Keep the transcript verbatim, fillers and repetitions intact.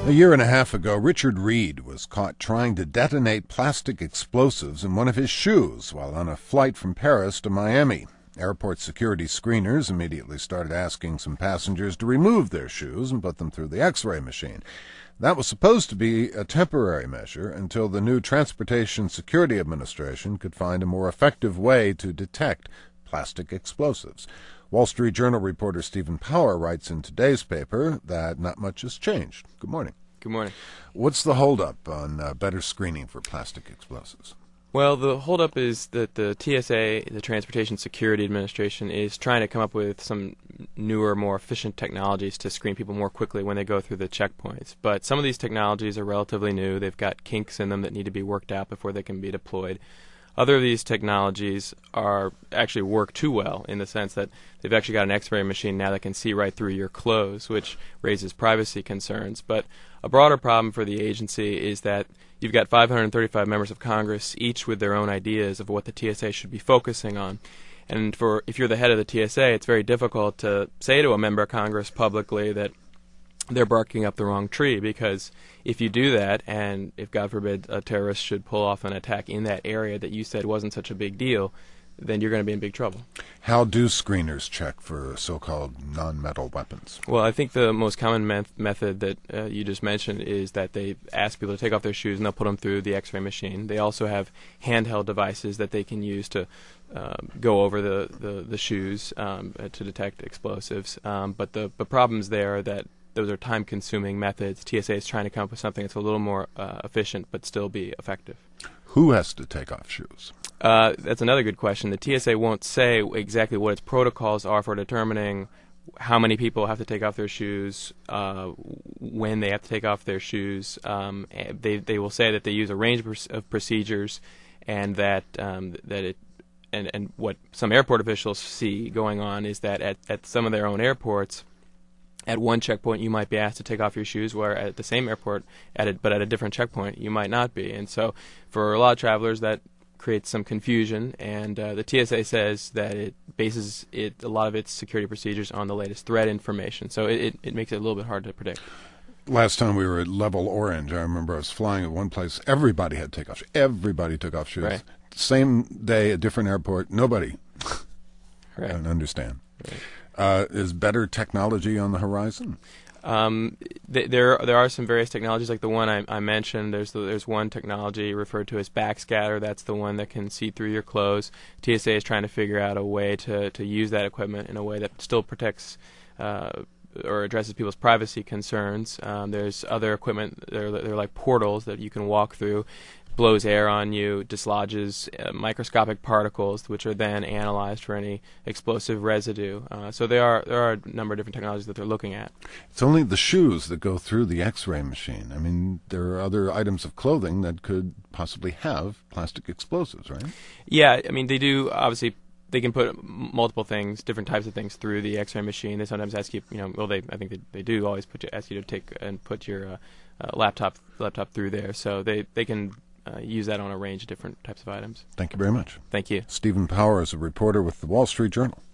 A year and a half ago, Richard Reed was caught trying to detonate plastic explosives in one of his shoes while on a flight from Paris to Miami. Airport security screeners immediately started asking some passengers to remove their shoes and put them through the X-ray machine. That was supposed to be a temporary measure until the new Transportation Security Administration could find a more effective way to detect plastic explosives. Wall Street Journal reporter Stephen Power writes in today's paper that not much has changed. Good morning. Good morning. What's the holdup on uh, better screening for plastic explosives? Well, the holdup is that the T S A, the Transportation Security Administration, is trying to come up with some newer, more efficient technologies to screen people more quickly when they go through the checkpoints. But some of these technologies are relatively new. They've got kinks in them that need to be worked out before they can be deployed. Other of these technologies are actually work too well in the sense that they've actually got an X-ray machine now that can see right through your clothes, which raises privacy concerns. But a broader problem for the agency is that you've got five hundred thirty-five members of Congress, each with their own ideas of what the T S A should be focusing on. And for if you're the head of the T S A, it's very difficult to say to a member of Congress publicly that they're barking up the wrong tree, because if you do that, and if, God forbid, a terrorist should pull off an attack in that area that you said wasn't such a big deal, then you're going to be in big trouble. How do screeners check for so-called non-metal weapons? Well, I think the most common me- method that uh, you just mentioned is that they ask people to take off their shoes and they'll put them through the X-ray machine. They also have handheld devices that they can use to uh, go over the, the, the shoes um, uh, to detect explosives. Um, but the, the problems there are that those are time-consuming methods. T S A is trying to come up with something that's a little more uh, efficient but still be effective. Who has to take off shoes? Uh, that's another good question. The T S A won't say exactly what its protocols are for determining how many people have to take off their shoes, uh, when they have to take off their shoes. Um, they they will say that they use a range of procedures, and that um, that it and and what some airport officials see going on is that at at some of their own airports, at one checkpoint, you might be asked to take off your shoes, where at the same airport, at a, but at a different checkpoint, you might not be. And so for a lot of travelers, that creates some confusion. And uh, the T S A says that it bases it a lot of its security procedures on the latest threat information. So it, it, it makes it a little bit hard to predict. Last time we were at level orange, I remember I was flying at one place. Everybody had to take off shoes. Everybody took off shoes. Right. Same day, a different airport. Nobody. Right. I don't understand. Right. Uh, is better technology on the horizon? Um, th- there there are some various technologies, like the one I, I mentioned. There's the, there's one technology referred to as backscatter. That's the one that can see through your clothes. T S A is trying to figure out a way to, to use that equipment in a way that still protects uh, or addresses people's privacy concerns. Um, there's other equipment. They're, they're like portals that you can walk through. Blows air on you, dislodges uh, microscopic particles, which are then analyzed for any explosive residue. Uh, so there are there are a number of different technologies that they're looking at. It's only the shoes that go through the X-ray machine. I mean, there are other items of clothing that could possibly have plastic explosives, right? Yeah, I mean, they do, obviously, they can put m- multiple things, different types of things through the X-ray machine. They sometimes ask you, you know, well, they I think they, they do always put you, ask you to take and put your uh, uh, laptop laptop through there. So they, they can Uh, use that on a range of different types of items. Thank you very much. Thank you. Stephen Power is a reporter with the Wall Street Journal.